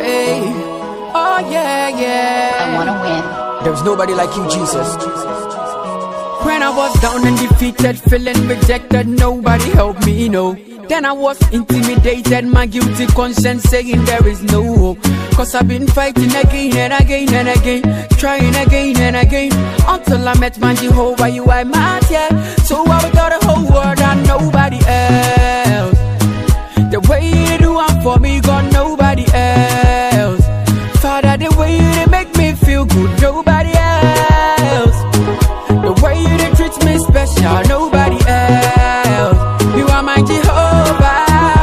Hey, oh yeah, yeah. I wanna win. There's nobody like you, Jesus. When I was down and defeated, feeling rejected, nobody helped me, no. Then I was intimidated, my guilty conscience saying there is no hope. Cause I've been fighting again and again and again, trying again and again, until I met my Jehovah, you are mad, yeah. So I would tell the whole world and nobody else. The way you do it for me, God, nobody else. Father, the way you make me feel good, nobody else. The way you treat me special, nobody else. You are my Jehovah.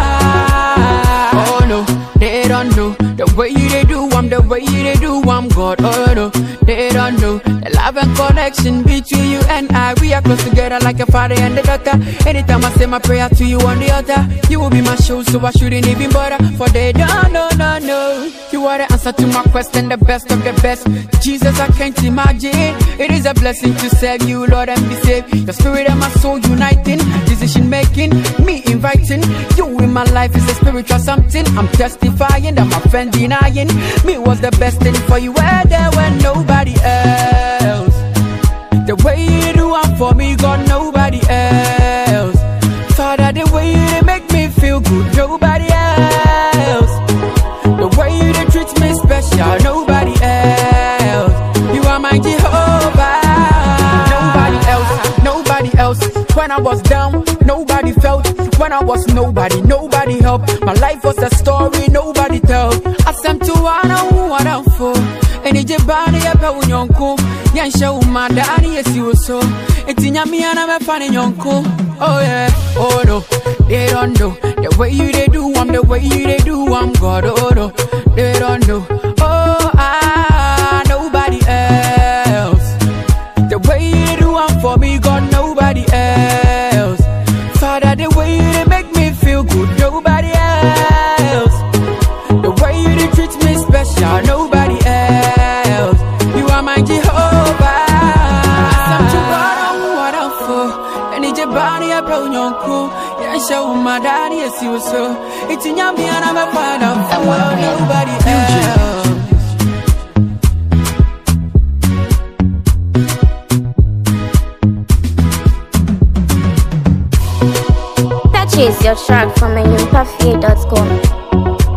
Oh no, they don't know. The way you do, I'm the way you do, I'm God. Oh no, they don't know. The love and connection between you and I, we are close together like a father and a daughter. Anytime I say my prayer to you on the altar, you will be my show, so I shouldn't even bother. For they don't know, no, no. You are the answer to my question, the best of the best. Jesus, I can't imagine. It is a blessing to serve you, Lord, and be saved. Your spirit and my soul uniting, decision making, me inviting you in my life is a spiritual something. I'm testifying that my friend denying me was the best thing for you. Where there when nobody else. The way you do it for me, God, nobody else. Father, the way you make me feel good, nobody else. The way you treat me special, nobody else. You are my Jehovah. Nobody else, nobody else. When I was down, nobody felt. When I was nobody, nobody helped. My life was a story nobody tell. I sent to one who what I'm for. And it's your body up on your cool. Yan show my daddy, yes, you so. It's in your me and I'm a fan in your cool. Oh yeah, oh no, they don't know. The way you they do, I'm the way you they do, I'm God. Oh no, they don't know. Oh, nobody else. The way you do, I'm for me, God, nobody else. Father, the way you make me feel good, nobody else. The way you treat me special, nobody else. You are my Jehovah. I'm too proud of what I'm for. And it's your body, I brought your cool. Yeah, show my daddy, yes, you so. It's in your me and I'm a part of nobody else. Purchase your track from enyumpafia.com.